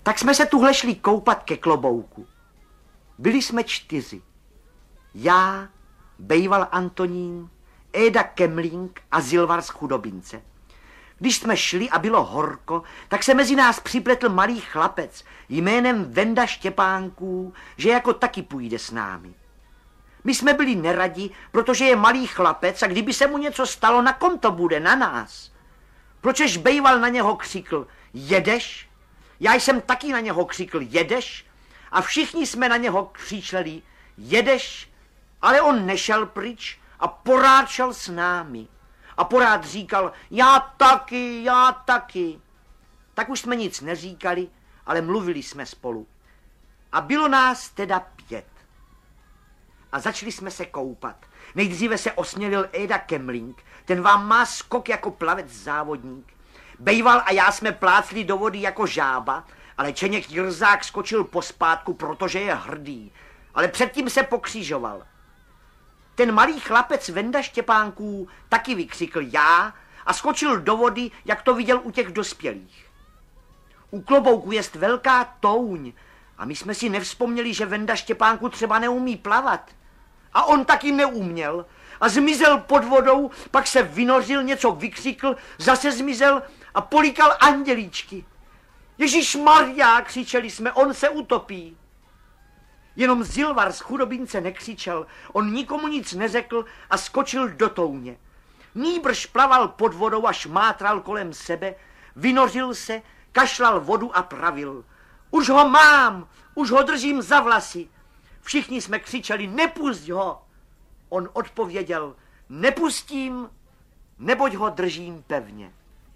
Tak jsme se tuhle šli koupat ke klobouku. Byli jsme 4. Já, bejval Antonín, Éda Kemlík a Zilvar z Chudobince. Když jsme šli a bylo horko, tak se mezi nás připletl malý chlapec jménem Venda Štěpánků, že jako taky půjde s námi. My jsme byli neradi, protože je malý chlapec a kdyby se mu něco stalo, na kom to bude? Na nás. Pročež bejval na něho křikl, jedeš? Já jsem taky na něho křikl, jedeš? A všichni jsme na něho křičeli, jedeš? Ale on nešel pryč a porád šel s námi. A porád říkal, já taky, já taky. Tak už jsme nic neříkali, ale mluvili jsme spolu. A bylo nás teda 5. A začali jsme se koupat. Nejdříve se osmělil Éda Kemlík, ten vám má skok jako plavec závodník. Bejval a já jsme plácli do vody jako žába, ale Čeněk Jirzák skočil pospátku, protože je hrdý, ale předtím se pokřižoval. Ten malý chlapec Venda Štěpánků taky vykřikl já a skočil do vody, jak to viděl u těch dospělých. U klobouku jest velká touň a my jsme si nevzpomněli, že Venda Štěpánků třeba neumí plavat. A on taky neuměl a zmizel pod vodou, pak se vynořil, něco vykřikl, zase zmizel a políkal andělíčky. Ježišmarja, křičeli jsme, on se utopí. Jenom Zilvar z Chudobince nekřičel, on nikomu nic neřekl a skočil do touně. Nýbrž plaval pod vodou a šmátral kolem sebe, vynořil se, kašlal vodu a pravil. Už ho mám, už ho držím za vlasy. Všichni jsme křičeli, nepusť ho. On odpověděl, nepustím, neboť ho držím pevně.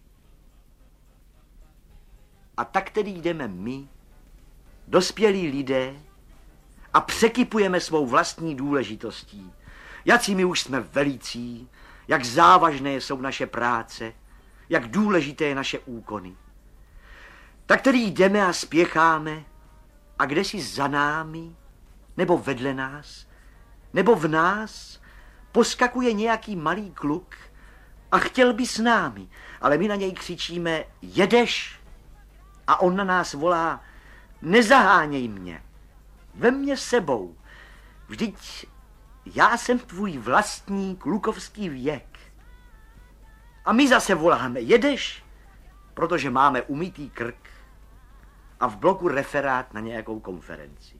A tak tedy jdeme my, dospělí lidé, a překypujeme svou vlastní důležitostí. Jací my už jsme velicí, jak závažné jsou naše práce, jak důležité je naše úkony. Tak tedy jdeme a spěcháme a kdesi za námi, nebo vedle nás, nebo v nás poskakuje nějaký malý kluk a chtěl by s námi, ale my na něj křičíme, jedeš? A on na nás volá, nezaháněj mě. Vem mě sebou, vždyť já jsem tvůj vlastní klukovský věk. A my zase voláme, jedeš, protože máme umytý krk a v bloku referát na nějakou konferenci.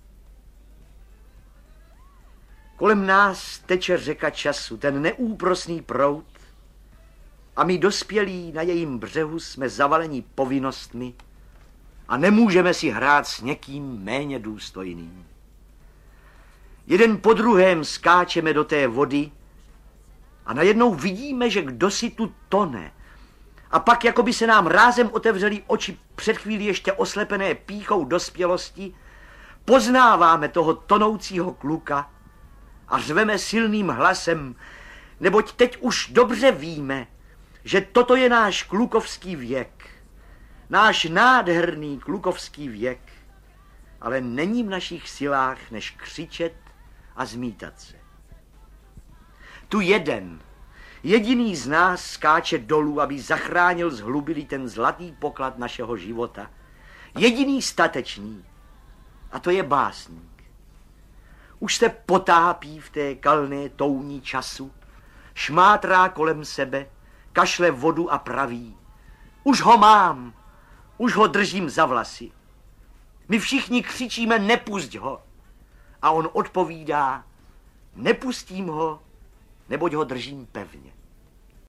Kolem nás teče řeka času, ten neúprosný proud a my dospělí na jejím břehu jsme zavaleni povinnostmi a nemůžeme si hrát s někým méně důstojným. Jeden po druhém skáčeme do té vody a najednou vidíme, že kdosi tu tone. A pak, jako by se nám rázem otevřely oči před chvílí ještě oslepené pýchou dospělosti, poznáváme toho tonoucího kluka a řveme silným hlasem, neboť teď už dobře víme, že toto je náš klukovský věk. Náš nádherný klukovský věk, ale není v našich silách, než křičet a zmítat se. Tu jediný z nás skáče dolů, aby zachránil z hlubiny ten zlatý poklad našeho života. Jediný statečný, a to je básník. Už se potápí v té kalné touni času, šmátrá kolem sebe, kašle vodu a praví. Už ho mám, už ho držím za vlasy. My všichni křičíme, nepusť ho. A on odpovídá, nepustím ho, neboť ho držím pevně.